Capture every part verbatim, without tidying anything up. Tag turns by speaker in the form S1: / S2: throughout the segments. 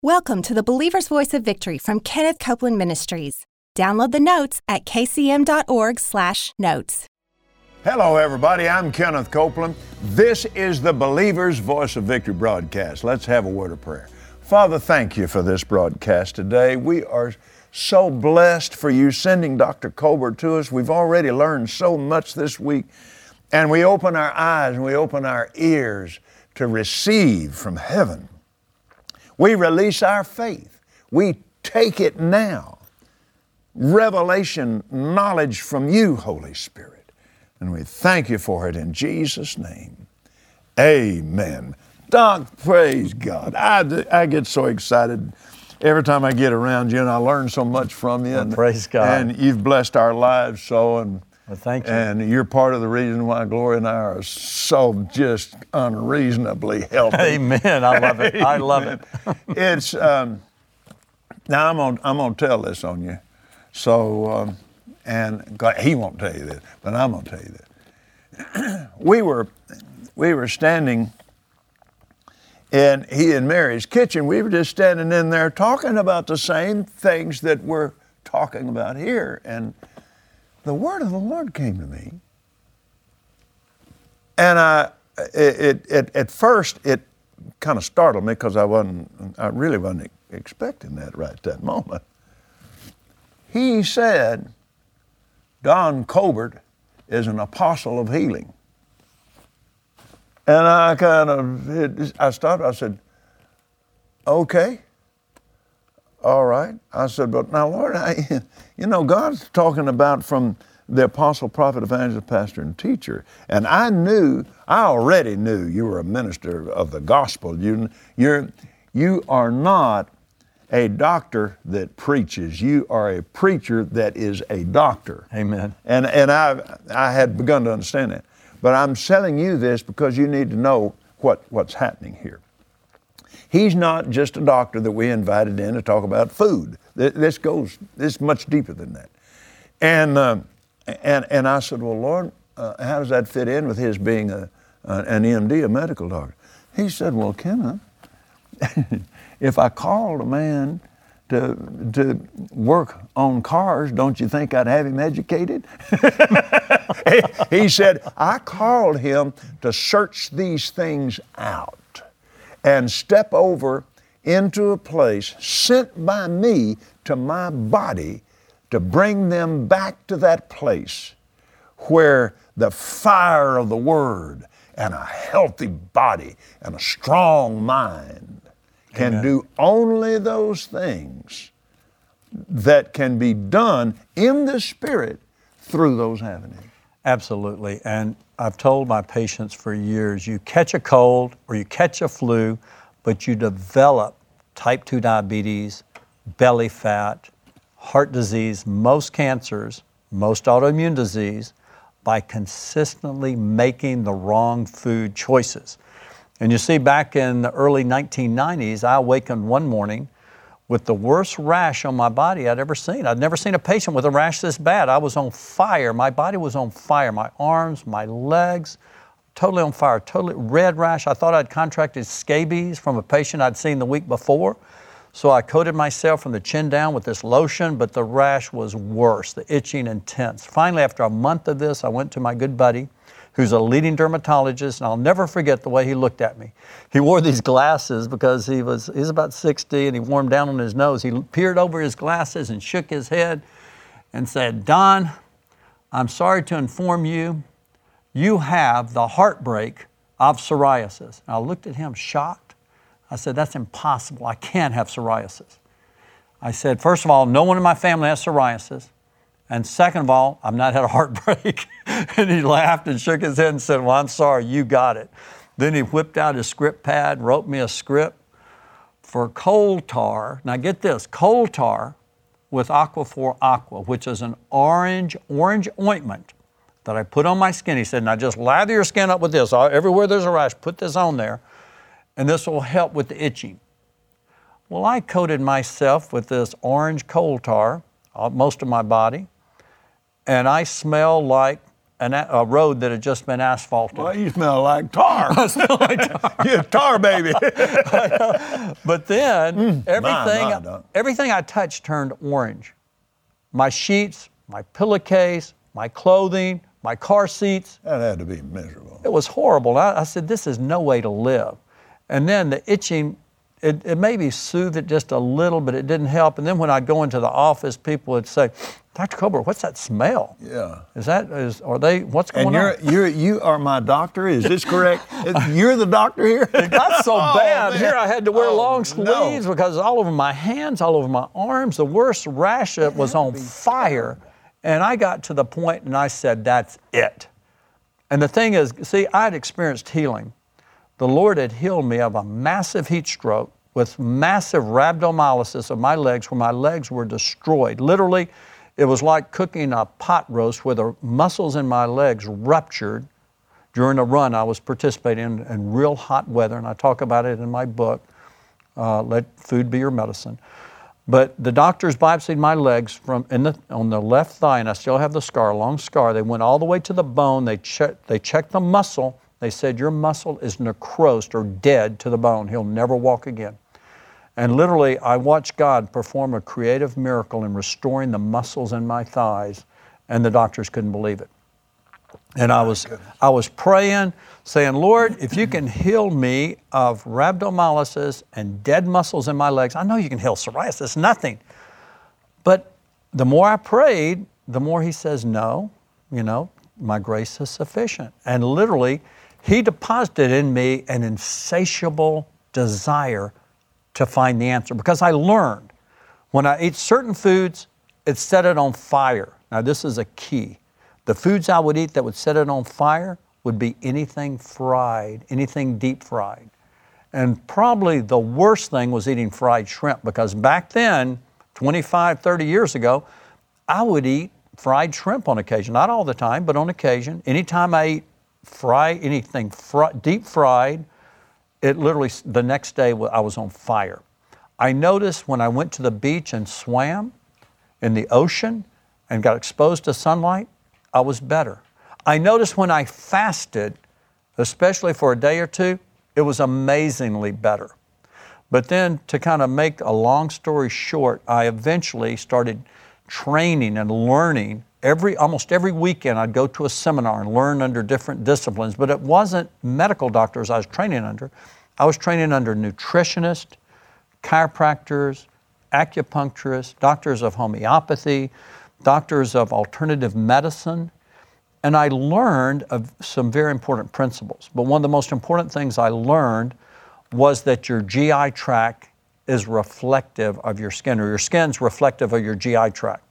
S1: Welcome to the Believer's Voice of Victory from Kenneth Copeland Ministries. Download the notes at kcm.org slash notes.
S2: Hello, everybody. I'm Kenneth Copeland. This is the Believer's Voice of Victory broadcast. Let's have a word of prayer. Father, thank you for this broadcast today. We are so blessed for you sending Doctor Colbert to us. We've already learned so much this week, and we open our eyes and we open our ears to receive from heaven. We release our faith. We take it now. Revelation, knowledge from you, Holy Spirit. And we thank you for it in Jesus' name. Amen. Doc, praise God. I, I get so excited every time I get around you, and I learn so much from you.
S3: Well,
S2: and,
S3: praise God.
S2: And you've blessed our lives so. And
S3: Well, thank you.
S2: And you're part of the reason why Gloria and I are so just unreasonably healthy.
S3: Amen. I love it. I love it.
S2: It's um, now I'm gonna I'm gonna tell this on you. So um, and God, he won't tell you this, but I'm gonna tell you this. we were we were standing in he and Mary's kitchen. We were just standing in there talking about the same things that we're talking about here, and the word of the Lord came to me, and I, it, it, at first it kind of startled me because I wasn't, I really wasn't expecting that right at that moment. He said, Don Colbert is an apostle of healing. And I kind of, it, I stopped, I said, okay. All right. I said, but now, Lord, I, you know, God's talking about from the apostle, prophet, evangelist, pastor, and teacher. And I knew, I already knew you were a minister of the gospel. You, you're, you are not a doctor that preaches. You are a preacher that is a doctor.
S3: Amen.
S2: And, and I, I had begun to understand that. But I'm telling you this because you need to know what, what's happening here. He's not just a doctor that we invited in to talk about food. This goes, this is much deeper than that. And um, and and I said, well, Lord, uh, how does that fit in with his being a, uh, an M D, a medical doctor? He said, well, Kenneth, if I called a man to to work on cars, don't you think I'd have him educated? He said, I called him to search these things out and step over into a place sent by me to my body to bring them back to that place where the fire of the Word and a healthy body and a strong mind can
S3: Amen.
S2: do only those things that can be done in the Spirit through those avenues.
S3: Absolutely. And I've told my patients for years, you catch a cold or you catch a flu, but you develop type two diabetes, belly fat, heart disease, most cancers, most autoimmune disease, by consistently making the wrong food choices. And you see, back in the early nineteen nineties, I awakened one morning with the worst rash on my body I'd ever seen. I'd never seen a patient with a rash this bad. I was on fire. My body was on fire. My arms, my legs, totally on fire, totally red rash. I thought I'd contracted scabies from a patient I'd seen the week before. So I coated myself from the chin down with this lotion, but the rash was worse, the itching intense. Finally, after a month of this, I went to my good buddy, who's a leading dermatologist, and I'll never forget the way he looked at me. He wore these glasses because he was he's about sixty and he wore them down on his nose. He peered over his glasses and shook his head and said, Don, I'm sorry to inform you, you have the heartbreak of psoriasis. And I looked at him shocked. I said, that's impossible. I can't have psoriasis. I said, first of all, no one in my family has psoriasis. And second of all, I've not had a heartbreak. And he laughed and shook his head and said, well, I'm sorry, you got it. Then he whipped out his script pad, wrote me a script for coal tar. Now get this, coal tar with Aquaphor Aqua, which is an orange, orange ointment that I put on my skin. He said, now just lather your skin up with this. Everywhere there's a rash, put this on there, and this will help with the itching. Well, I coated myself with this orange coal tar, most of my body, and I smell like an, a road that had just been asphalted.
S2: Well, you smell like tar.
S3: I smell like tar.
S2: You're a tar baby.
S3: But then mm, everything,
S2: my, my,
S3: everything I touched turned orange. My sheets, my pillowcase, my clothing, my car seats.
S2: That had to be miserable.
S3: It was horrible. I, I said, this is no way to live. And then the itching, it, it maybe soothed it just a little, but it didn't help. And then when I'd go into the office, people would say, Doctor Kober, what's that smell?
S2: Yeah.
S3: Is that, is, are they, what's going
S2: and you're,
S3: on?
S2: You're, you are my doctor, is this correct? You're the doctor here?
S3: It got so
S2: oh,
S3: bad.
S2: Man.
S3: Here I had to wear
S2: oh,
S3: long sleeves
S2: no.
S3: because all over my hands, all over my arms, the worst rash was on fire. And I got to the point and I said, that's it. And the thing is, see, I had experienced healing. The Lord had healed me of a massive heat stroke with massive rhabdomyolysis of my legs, where my legs were destroyed. Literally, it was like cooking a pot roast where the muscles in my legs ruptured during a run I was participating in in real hot weather, and I talk about it in my book, uh, Let Food Be Your Medicine. But the doctors biopsied my legs from in the, on the left thigh, and I still have the scar, long scar. They went all the way to the bone. They, che- they checked the muscle. They said, your muscle is necrosed or dead to the bone. He'll never walk again. And literally, I watched God perform a creative miracle in restoring the muscles in my thighs, and the doctors couldn't believe it. And I was, I was praying, saying, Lord, if you can heal me of rhabdomyolysis and dead muscles in my legs, I know you can heal psoriasis, nothing. But the more I prayed, the more he says, no, you know, my grace is sufficient. And literally, he deposited in me an insatiable desire to find the answer, because I learned when I ate certain foods, it set it on fire. Now, this is a key. The foods I would eat that would set it on fire would be anything fried, anything deep fried. And probably the worst thing was eating fried shrimp, because back then, twenty-five, thirty years ago, I would eat fried shrimp on occasion. Not all the time, but on occasion. Anytime I eat fry, anything fr- deep fried, it literally, the next day I was on fire. I noticed when I went to the beach and swam in the ocean and got exposed to sunlight, I was better. I noticed when I fasted, especially for a day or two, it was amazingly better. But then, to kind of make a long story short, I eventually started training and learning. Every, almost every weekend I'd go to a seminar and learn under different disciplines, but it wasn't medical doctors I was training under. I was training under nutritionists, chiropractors, acupuncturists, doctors of homeopathy, doctors of alternative medicine, and I learned of some very important principles. But one of the most important things I learned was that your G I tract is reflective of your skin, or your skin's reflective of your G I tract.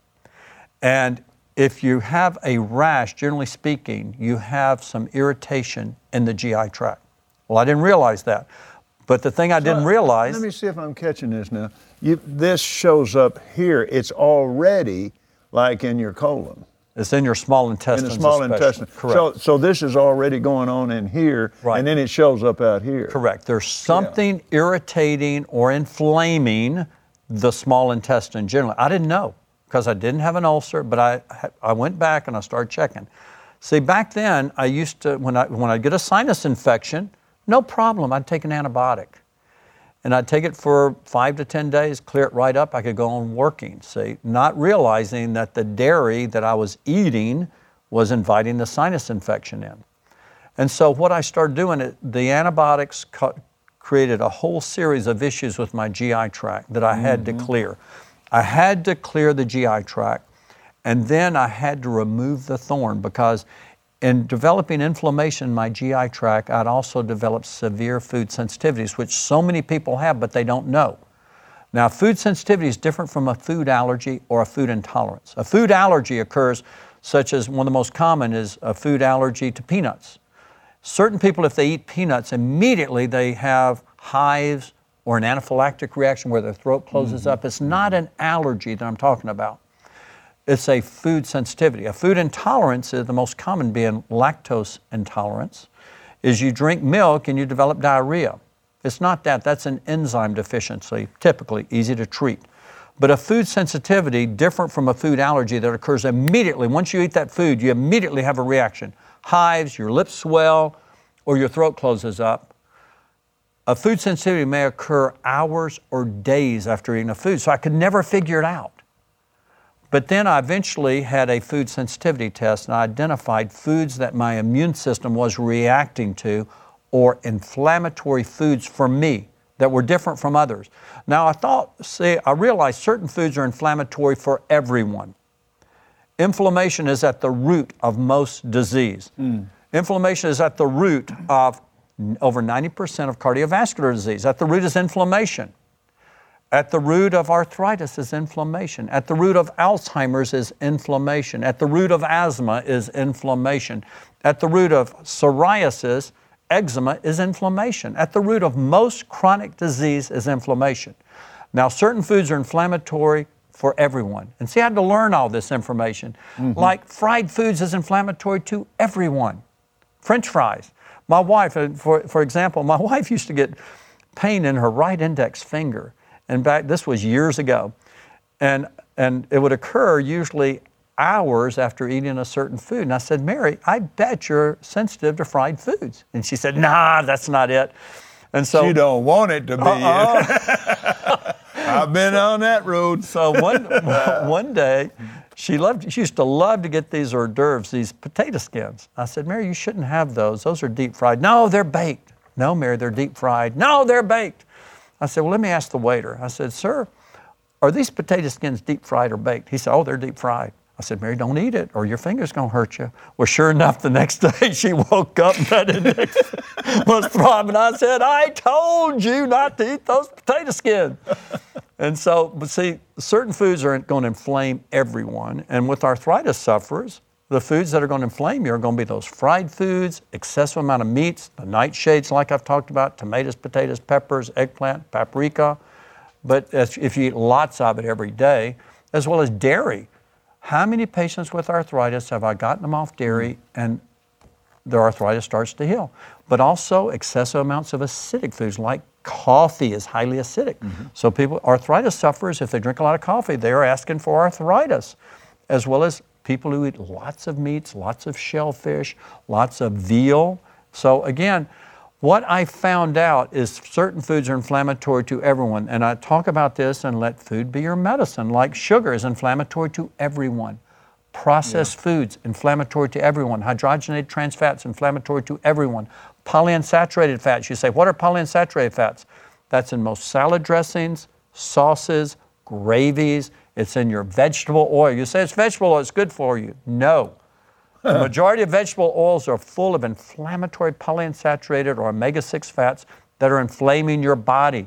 S3: And if you have a rash, generally speaking, you have some irritation in the G I tract. Well, I didn't realize that. But the thing I didn't realize...
S2: Let me see if I'm catching this now. You, this shows up here. It's already like in your colon.
S3: It's in your small intestine.
S2: In the small
S3: especially.
S2: intestine.
S3: Correct.
S2: So, so this is already going on in here,
S3: right.
S2: And then it shows up out here.
S3: Correct. There's something yeah. irritating or inflaming the small intestine generally. I didn't know, because I didn't have an ulcer, but I I went back and I started checking. See, back then, I used to, when I when I'd get a sinus infection, no problem, I'd take an antibiotic. And I'd take it for five to ten days, clear it right up, I could go on working, see, not realizing that the dairy that I was eating was inviting the sinus infection in. And so what I started doing, it, the antibiotics co- created a whole series of issues with my G I tract that I had mm-hmm. to clear. I had to clear the G I tract, and then I had to remove the thorn, because in developing inflammation in my G I tract, I'd also developed severe food sensitivities, which so many people have, but they don't know. Now, food sensitivity is different from a food allergy or a food intolerance. A food allergy occurs, such as one of the most common is a food allergy to peanuts. Certain people, if they eat peanuts, immediately they have hives or an anaphylactic reaction where their throat closes mm-hmm. up. It's not an allergy that I'm talking about. It's a food sensitivity. A food intolerance is the most common, being lactose intolerance, is you drink milk and you develop diarrhea. It's not that. That's an enzyme deficiency, typically easy to treat. But a food sensitivity, different from a food allergy that occurs immediately. Once you eat that food, you immediately have a reaction. Hives, your lips swell, or your throat closes up. A food sensitivity may occur hours or days after eating a food, so I could never figure it out. But then I eventually had a food sensitivity test and I identified foods that my immune system was reacting to, or inflammatory foods for me that were different from others. Now I thought, see, I realized certain foods are inflammatory for everyone. Inflammation is at the root of most disease. Mm. Inflammation is at the root of over ninety percent of cardiovascular disease. At the root is inflammation. At the root of arthritis is inflammation. At the root of Alzheimer's is inflammation. At the root of asthma is inflammation. At the root of psoriasis, eczema is inflammation. At the root of most chronic disease is inflammation. Now, certain foods are inflammatory for everyone. And see, I had to learn all this information. Mm-hmm. Like fried foods is inflammatory to everyone. French fries. My wife, for, for example, my wife used to get pain in her right index finger. And back, this was years ago. And, and it would occur usually hours after eating a certain food. And I said, Mary, I bet you're sensitive to fried foods. And she said, nah, that's not it. And so
S2: you don't want it to be.
S3: Uh-uh.
S2: I've been on that road.
S3: So one, one day, she loved, she used to love to get these hors d'oeuvres, these potato skins. I said, Mary, you shouldn't have those. Those are deep fried. No, they're baked. No, Mary, they're deep fried. No, they're baked. I said, well, let me ask the waiter. I said, sir, are these potato skins deep fried or baked? He said, oh, they're deep fried. I said, Mary, don't eat it or your finger's going to hurt you. Well, sure enough, the next day she woke up and that index was throbbing. I said, I told you not to eat those potato skins. And so, but see, certain foods are going to inflame everyone. And with arthritis sufferers, the foods that are going to inflame you are going to be those fried foods, excessive amount of meats, the nightshades like I've talked about, tomatoes, potatoes, peppers, eggplant, paprika. But if you eat lots of it every day, as well as dairy. How many patients with arthritis have I gotten them off dairy and their arthritis starts to heal? But also excessive amounts of acidic foods like coffee is highly acidic. Mm-hmm. So people, arthritis sufferers, if they drink a lot of coffee, they're asking for arthritis, as well as people who eat lots of meats, lots of shellfish, lots of veal. So again, what I found out is certain foods are inflammatory to everyone. And I talk about this and let food be your medicine. Like sugar is inflammatory to everyone. Processed yeah. foods, inflammatory to everyone. Hydrogenated trans fats, inflammatory to everyone. Polyunsaturated fats. You say, what are polyunsaturated fats? That's in most salad dressings, sauces, gravies. It's in your vegetable oil. You say it's vegetable oil, it's good for you. No. The majority of vegetable oils are full of inflammatory polyunsaturated or omega six fats that are inflaming your body.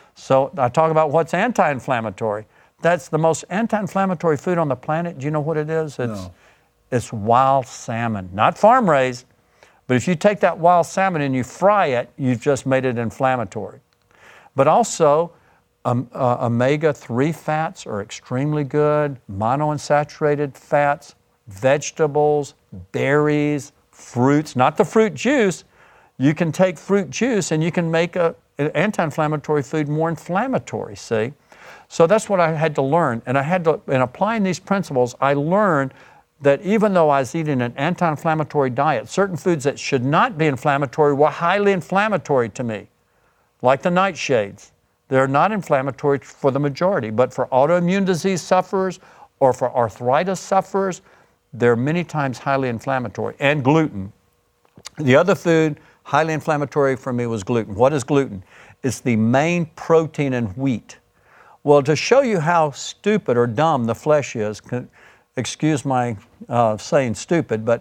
S3: So I talk about what's anti-inflammatory. That's the most anti-inflammatory food on the planet. Do you know what it is? It's,
S2: no.
S3: it's wild salmon, not farm raised. But if you take that wild salmon and you fry it, you've just made it inflammatory. But also, um, uh, omega three fats are extremely good, monounsaturated fats, vegetables, berries, fruits, not the fruit juice. You can take fruit juice and you can make a, an anti-inflammatory food more inflammatory, see? So that's what I had to learn. And I had to, in applying these principles, I learned that even though I was eating an anti-inflammatory diet, certain foods that should not be inflammatory were highly inflammatory to me, like the nightshades. They're not inflammatory for the majority, but for autoimmune disease sufferers or for arthritis sufferers, they're many times highly inflammatory. And gluten. The other food highly inflammatory for me was gluten. What is gluten? It's the main protein in wheat. Well, to show you how stupid or dumb the flesh is, excuse my uh, saying stupid, but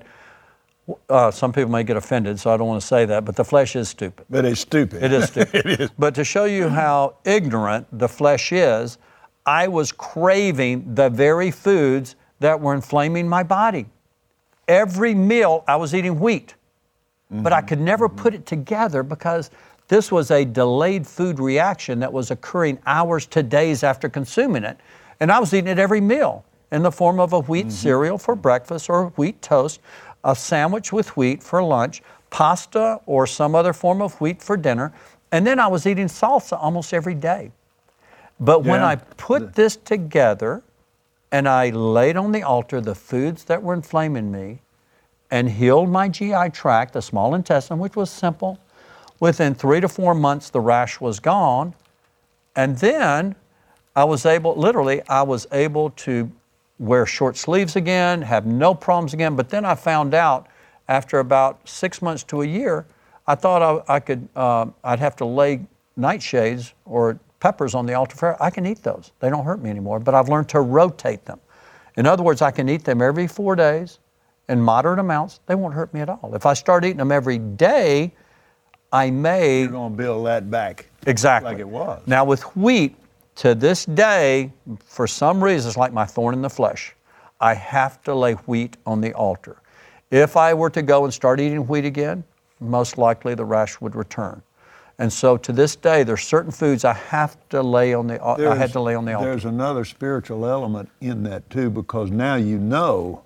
S3: uh, some people may get offended, so I don't want to say that, but the flesh is stupid.
S2: But it's stupid.
S3: It is stupid.
S2: It is.
S3: But to show you how ignorant the flesh is, I was craving the very foods that were inflaming my body. Every meal I was eating wheat, mm-hmm. but I could never mm-hmm. put it together because this was a delayed food reaction that was occurring hours to days after consuming it. And I was eating it every meal in the form of a wheat mm-hmm. cereal for breakfast or wheat toast, a sandwich with wheat for lunch, pasta or some other form of wheat for dinner, and then I was eating salsa almost every day. But when
S2: Yeah.
S3: I put this together and I laid on the altar the foods that were inflaming me and healed my G I tract, the small intestine, which was simple, within three to four months the rash was gone. And then I was able, literally, I was able to wear short sleeves again, have no problems again. But then I found out after about six months to a year, I thought I, I could, uh, I'd have to lay nightshades or peppers on the altar fire. I can eat those. They don't hurt me anymore, but I've learned to rotate them. In other words, I can eat them every four days in moderate amounts. They won't hurt me at all. If I start eating them every day, I may...
S2: You're going to build that back.
S3: Exactly.
S2: Like it was.
S3: Now with wheat, to this day, for some reason, it's like my thorn in the flesh. I have to lay wheat on the altar. If I were to go and start eating wheat again, most likely the rash would return. And so to this day, there's certain foods I have to lay on the I had to lay on the altar.
S2: There's another spiritual element in that too, because now you know,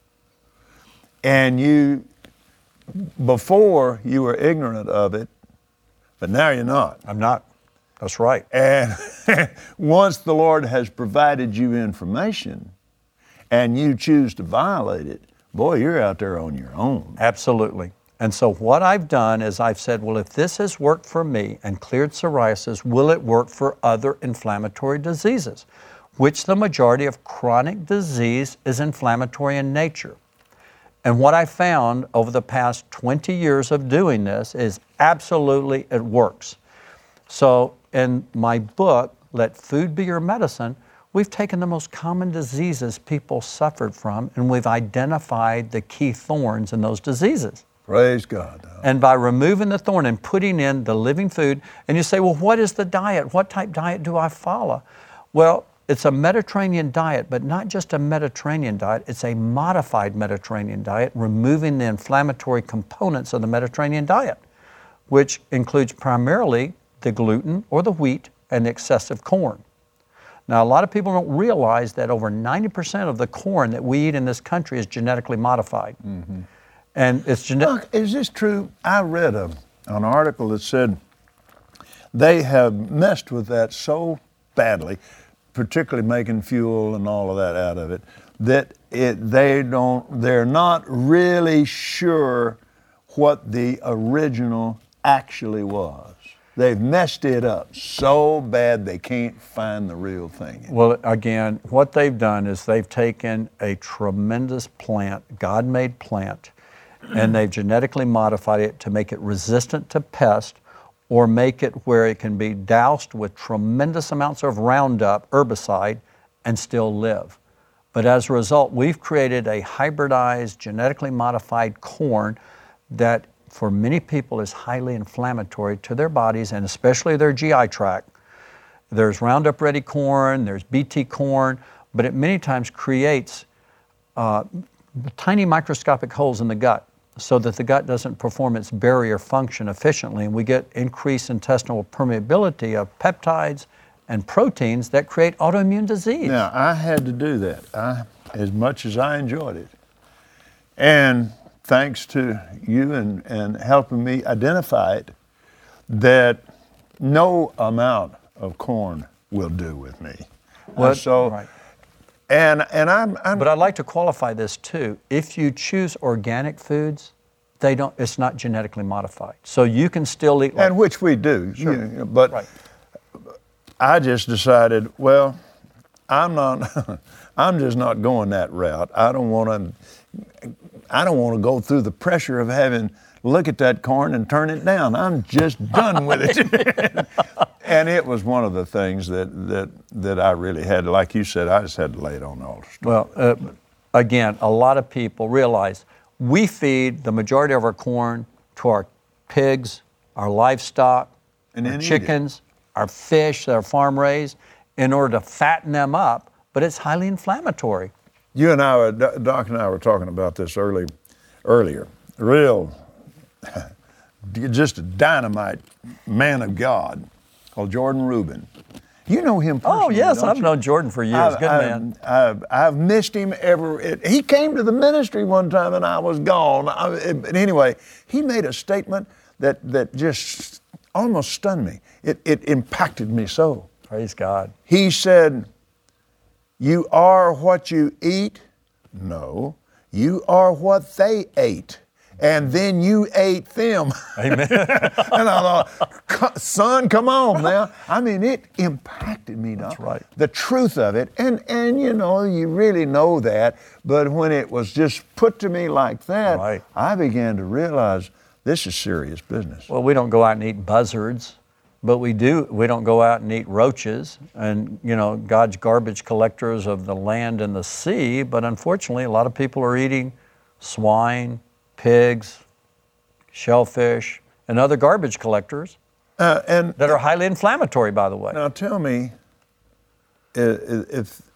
S2: and you, before you were ignorant of it, but now you're not.
S3: I'm not. That's right.
S2: And once the Lord has provided you information and you choose to violate it, boy, you're out there on your own.
S3: Absolutely. And so what I've done is I've said, well, if this has worked for me and cleared psoriasis, will it work for other inflammatory diseases? Which the majority of chronic disease is inflammatory in nature. And what I found over the past twenty years of doing this is absolutely it works. So in my book, Let Food Be Your Medicine, we've taken the most common diseases people suffered from and we've identified the key thorns in those diseases.
S2: Praise God.
S3: And by removing the thorn and putting in the living food, and you say, well, what is the diet? What type diet do I follow? Well, it's a Mediterranean diet, but not just a Mediterranean diet, it's a modified Mediterranean diet, removing the inflammatory components of the Mediterranean diet, which includes primarily the gluten or the wheat and the excessive corn. Now, a lot of people don't realize that over ninety percent of the corn that we eat in this country is genetically modified. Mm-hmm. And it's genetic.
S2: Look, is this true? I read a, an article that said they have messed with that so badly, particularly making fuel and all of that out of it, that it they don't they're not really sure what the original actually was. They've messed it up so bad they can't find the real thing.
S3: Well, again, what they've done is they've taken a tremendous plant, God-made plant, and they've genetically modified it to make it resistant to pest or make it where it can be doused with tremendous amounts of Roundup herbicide and still live. But as a result, we've created a hybridized, genetically modified corn that for many people is highly inflammatory to their bodies and especially their G I tract. There's Roundup Ready corn, there's B T corn, but it many times creates uh, tiny microscopic holes in the gut so that the gut doesn't perform its barrier function efficiently, and we get increased intestinal permeability of peptides and proteins that create autoimmune disease.
S2: Now, I had to do that, I, as much as I enjoyed it. And thanks to you and, and helping me identify it, that no amount of corn will do with me.
S3: Well,
S2: And so,
S3: right.
S2: and and I'm, I'm
S3: But I'd like to qualify this too. If you choose organic foods, they don't. It's not genetically modified, so you can still eat. Like,
S2: and which we do,
S3: Sure.
S2: you know, but
S3: Right.
S2: I just decided, well, I'm not. I'm just not going that route. I don't want to. I don't want to go through the pressure of having look at that corn and turn it down. I'm just done with it. And it was one of the things that that that I really had. Like you said, I just had to lay it on the altar.
S3: Well, uh, again, a lot of people realize we feed the majority of our corn to our pigs, our livestock,
S2: And
S3: our
S2: then eat it.
S3: chickens, our fish that are farm raised, in order to fatten them up. But it's highly inflammatory.
S2: You and I, were, Doc and I were talking about this early, earlier. Real, just a dynamite man of God called Jordan Rubin. You know him personally,
S3: Oh yes,
S2: don't
S3: I've
S2: you?
S3: known Jordan for years.
S2: I've,
S3: Good
S2: I've,
S3: man.
S2: I've, I've missed him ever. It, he came to the ministry one time and I was gone. I, it, but anyway, he made a statement that, that just almost stunned me. It, it impacted me so.
S3: Praise God.
S2: He said, you are what you eat? No, you are what they ate. And then you ate them.
S3: Amen.
S2: And I thought, son, come on now. I mean, it impacted me.
S3: That's
S2: now.
S3: right.
S2: The truth of it. And, and, you know, you really know that. But when it was just put to me like that,
S3: right.
S2: I began to realize this is serious business.
S3: Well, we don't go out and eat buzzards, but we do. We don't go out and eat roaches and, you know, God's garbage collectors of the land and the sea. But unfortunately, a lot of people are eating swine, pigs, shellfish, and other garbage collectors
S2: uh, and
S3: that are highly inflammatory, by the way.
S2: Now tell me, if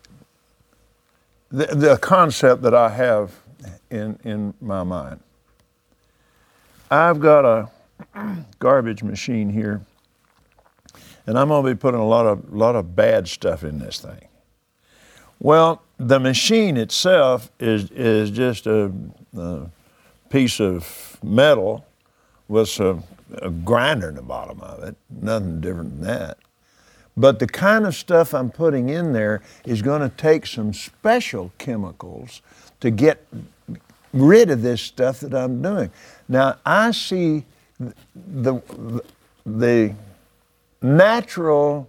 S2: the, the concept that I have in, in my mind, I've got a garbage machine here, and I'm going to be putting a lot of, lot of bad stuff in this thing. Well, the machine itself is, is just a, a piece of metal with a, a grinder in the bottom of it, nothing different than that. But the kind of stuff I'm putting in there is going to take some special chemicals to get rid of this stuff that I'm doing. Now, I see the, the, the natural,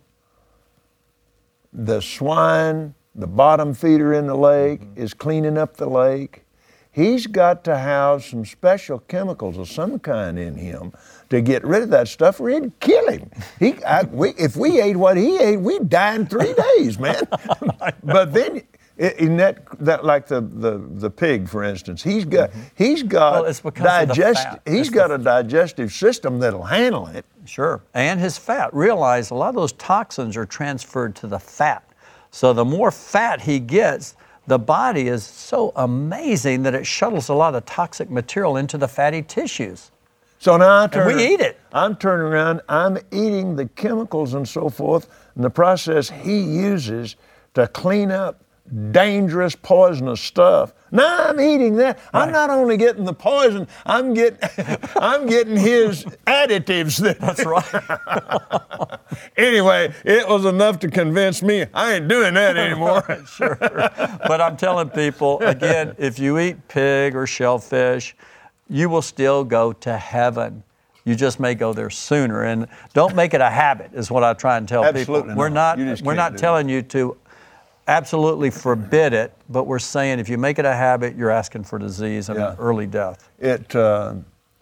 S2: the swine, the bottom feeder in the lake mm-hmm. is cleaning up the lake. He's got to have some special chemicals of some kind in him to get rid of that stuff or it'd kill him. He, I, we, if we ate what he ate, we'd die in three days, man. But then, in that, that like the, the, the pig, for instance, he's got mm-hmm. he's got
S3: well, it's because
S2: digest,
S3: of the fat.
S2: he's
S3: it's
S2: got
S3: the,
S2: a digestive system that'll handle it.
S3: Sure, and his fat. Realize a lot of those toxins are transferred to the fat. So the more fat he gets, the body is so amazing that it shuttles a lot of toxic material into the fatty tissues.
S2: So now I turn,
S3: and we eat it.
S2: I'm turning around, I'm eating the chemicals and so forth, and the process he uses to clean up dangerous, poisonous stuff. Now I'm eating that. Right. I'm not only getting the poison, I'm getting I'm getting his additives. That
S3: That's right.
S2: Anyway, it was enough to convince me I ain't doing that anymore.
S3: Sure. But I'm telling people, again, if you eat pig or shellfish, you will still go to heaven. You just may go there sooner. And don't make it a habit, is what I try and tell
S2: Absolutely
S3: people. We're
S2: not.
S3: not we're not telling you to absolutely forbid it, but we're saying if you make it a habit, you're asking for disease and
S2: yeah.
S3: an early death.
S2: It uh,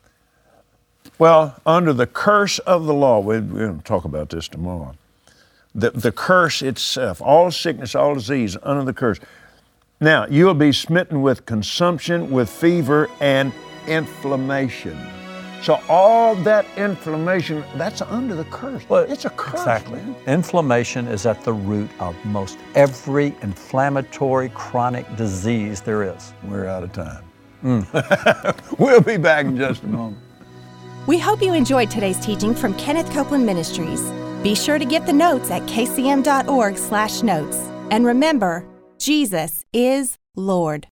S2: well, under the curse of the law, we, we're going to talk about this tomorrow. The, the curse itself, all sickness, all disease, under the curse. Now, you'll be smitten with consumption, with fever, and inflammation. So all that inflammation, that's under the curse.
S3: Well,
S2: it's a curse,
S3: exactly.
S2: man.
S3: Inflammation is at the root of most every inflammatory chronic disease there is.
S2: We're out of time. Mm. We'll be back in just a moment.
S1: We hope you enjoyed today's teaching from Kenneth Copeland Ministries. Be sure to get the notes at k c m dot org slash notes. And remember, Jesus is Lord.